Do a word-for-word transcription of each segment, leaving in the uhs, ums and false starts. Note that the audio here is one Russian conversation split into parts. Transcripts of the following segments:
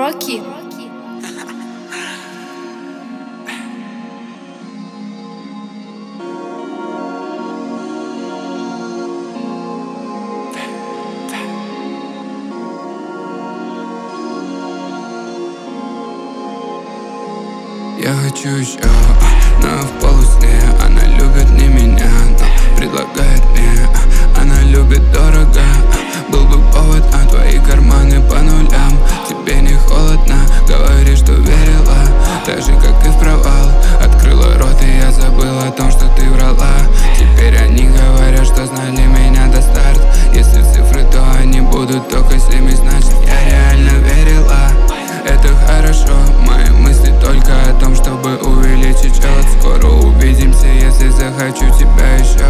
Rocky. Я хочу еще, но в полусне. Она любит не меня, но предлагает мне. Она любит дорого. Был бы повод, а твои карманы по нулям. Тебе не холодно, говори, что верила. Так же, как и в провал. Открыла рот, и я забыл о том, что ты врала. Теперь они говорят, что знали меня до старт. Если цифры, то они будут только семь, значит я реально верила. Это хорошо, мои мысли только о том, чтобы увеличить счет. Скоро увидимся, если захочу тебя еще.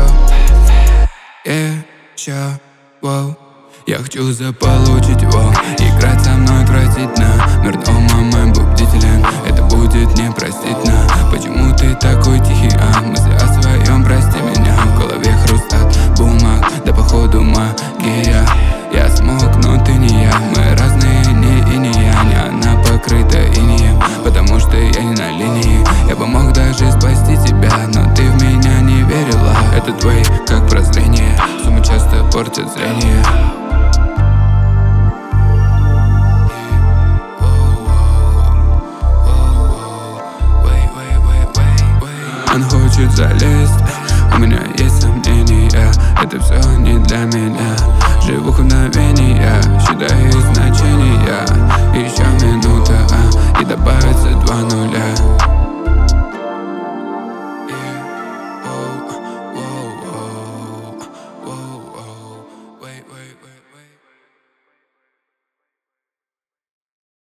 Еще, воу. Я хочу заполучить его. Играть со мной отвратительно. Мир дома мой был бдителен. Это будет непростительно. Почему ты такой тихий, а? Мысли о своем, прости меня. В голове хруст от бумаг, да походу магия. Я смог, но ты не я. Мы разные, не и не я. Не она покрыта инеем, потому что я не на линии. Я бы мог даже спасти тебя, но ты в меня не верила. Это твои, как прозрение. Суммы часто портят зрение.